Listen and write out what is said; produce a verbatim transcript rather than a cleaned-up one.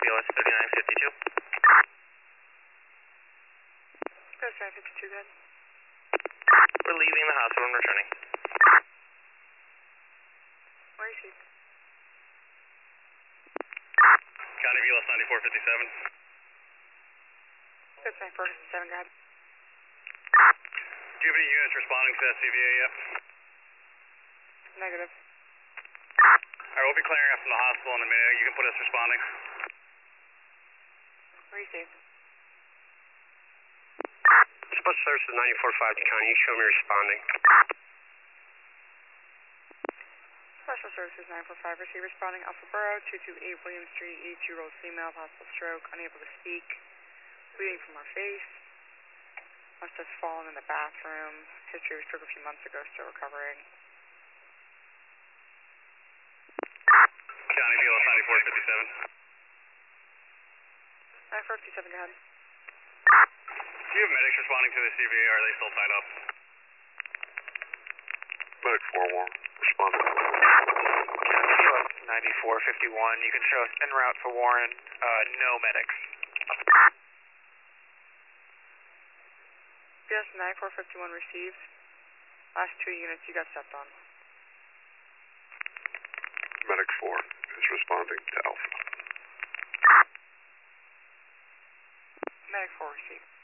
B L S thirty-nine fifty-two. thirty-nine fifty-two, good. We're leaving the hospital and returning. Where is he? County B L S ninety-four fifty-seven. thirty-nine fifty-seven, go ahead. Do you have any units responding to that C V A yet? Negative. Alright, we'll be clearing up from the hospital in a minute. You can put us responding. Where is he? Special Services ninety-four five to County, show me responding. Special Services nine four five, receive responding Alpha Borough, two two eight William Street, eighty-two-year-old female, possible stroke, unable to speak, bleeding from her face, must have fallen in the bathroom, history of stroke a few months ago, still recovering. County B L S ninety-four fifty-seven. nine four fifty-seven, go ahead. Do you have medics responding to the C V A, or are they still tied up? Medic four one, responding. County B L S ninety-four fifty-one, you can show us en route for Warren, uh, no medics. B S nine four fifty-one received. Last two units you got stepped on. Medic four is responding to Alpha. Medic four received.